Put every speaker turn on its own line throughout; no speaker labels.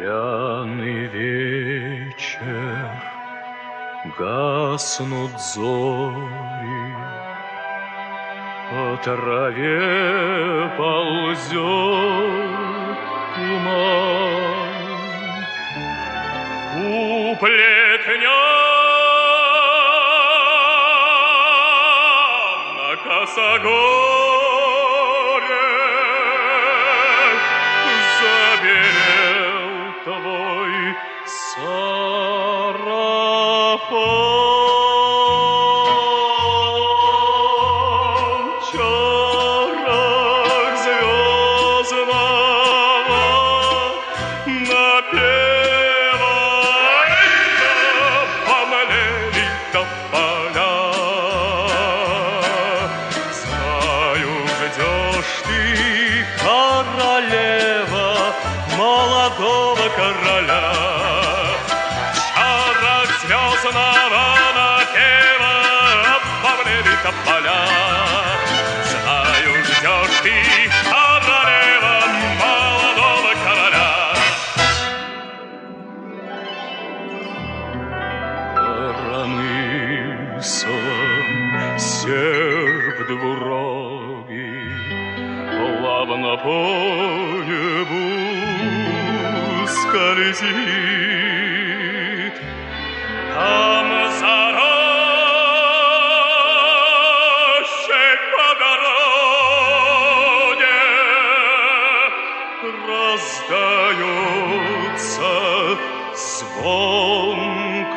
Пряный вечер, гаснут зори, по траве ползет туман. У плетня на косогоре забелел твой сарафан. Чарах звездного напева помлели тополя. Знаю, ждешь ты королева молодого короля. Чарах звездного напева помлели тополя. Знаю, ждешь ты королева молодого короля. Коромыслом серп двурогий плавно по небу скользит. Там за рощей по дороге раздается звон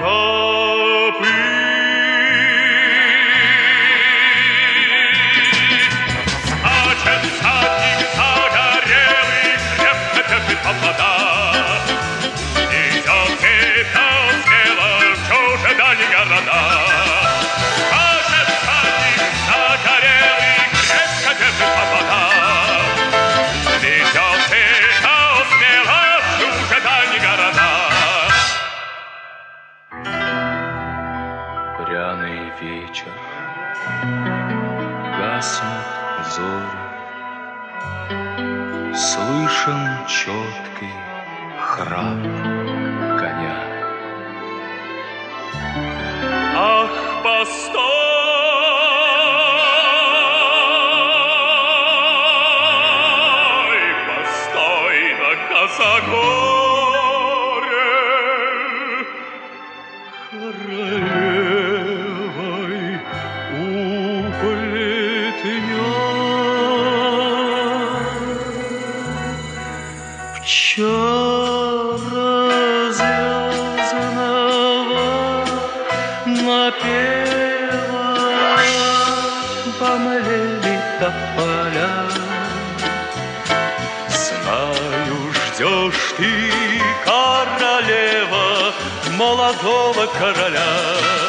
копыт. Скачет всадник загорелый, крепко держит повода. Идет пепел смело в чужие дальние города. Скачет всадник загорелый, крепко держит повода. Идет пепел смело в чужие дальние города. Пряный вечер, гаснут зори, слышен четкий храп коня. Ах, постой, постой на косогоре, королевой у плетня. В чарах звездного напева помлели тополя. Знаю, ждешь ты королева молодого короля.